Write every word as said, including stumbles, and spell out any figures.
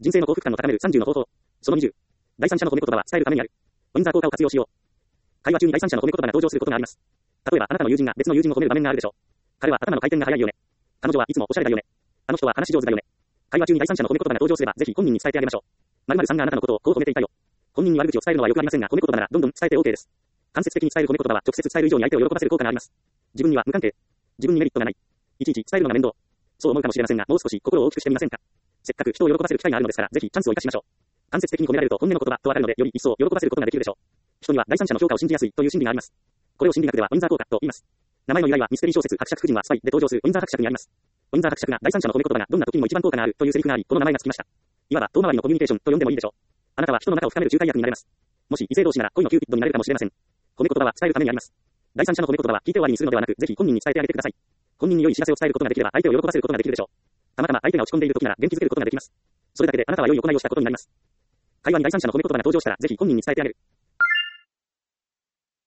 人生の幸福感を高めるさんじゅうの方法。そのにじゅう。第三者の褒め言葉は伝えるためにある。ウィンザー効果を活用しよう。会話中に第三者の褒め言葉が登場することがあります。例えば、あなたの友人が別の友人を褒める場面があるでしょう。彼は頭の回転が速いよね。彼女はいつもおしゃれだよね。あの人は話し上手だよね。会話中に第三者の褒め言葉が登場すれば、ぜひ本人に伝えてあげましょう。〇〇さんがあなたのことをこう褒めていたよ。本人に悪口を伝えるのはよくありませんが、褒め言葉ならどんどん伝えて OK です。間接的に伝える褒め言葉は直接伝える以上に相手を喜ばせる効果があります。自分には無関係。自分にメリットがない。いちいち伝えるのが面倒。そう思うかもしれませんが、もう少し心を大きくしてみませんか。せっかく人を喜ばせる機会があるのですから、ぜひチャンスを生かしましょう。間接的に褒められると本音の言葉とわかるので、より一層喜ばせることができるでしょう。人には第三者の評価を信じやすいという心理があります。これを心理学ではウィンザー効果と言います。名前の由来はミステリー小説伯爵夫人はスパイで登場するウィンザー伯爵にあります。ウィンザー伯爵が第三者の褒め言葉がどんな時にも一番効果があるというセリフがあり、この名前がつきました。いわば遠回りのコミュニケーションと呼んでもいいでしょう。あなたは人の仲を深める仲介役になれます。もし異性同士なら恋のキューピッドになれるかもしれません。褒め言葉は伝えるためにあります。第三者の褒め言葉は聞いて終わりにするのではなく、ぜひ本人に伝えてあげてください。本人に良い知らせを伝えることができれば、相手を喜ばせることができるでしょう。たまたま相手が落ち込んでいる時なら元気づけることができます。それだけであなたは良い行いをしたことになります。会話に第三者の褒め言葉が登場したら、ぜひ本人に伝えてあげる。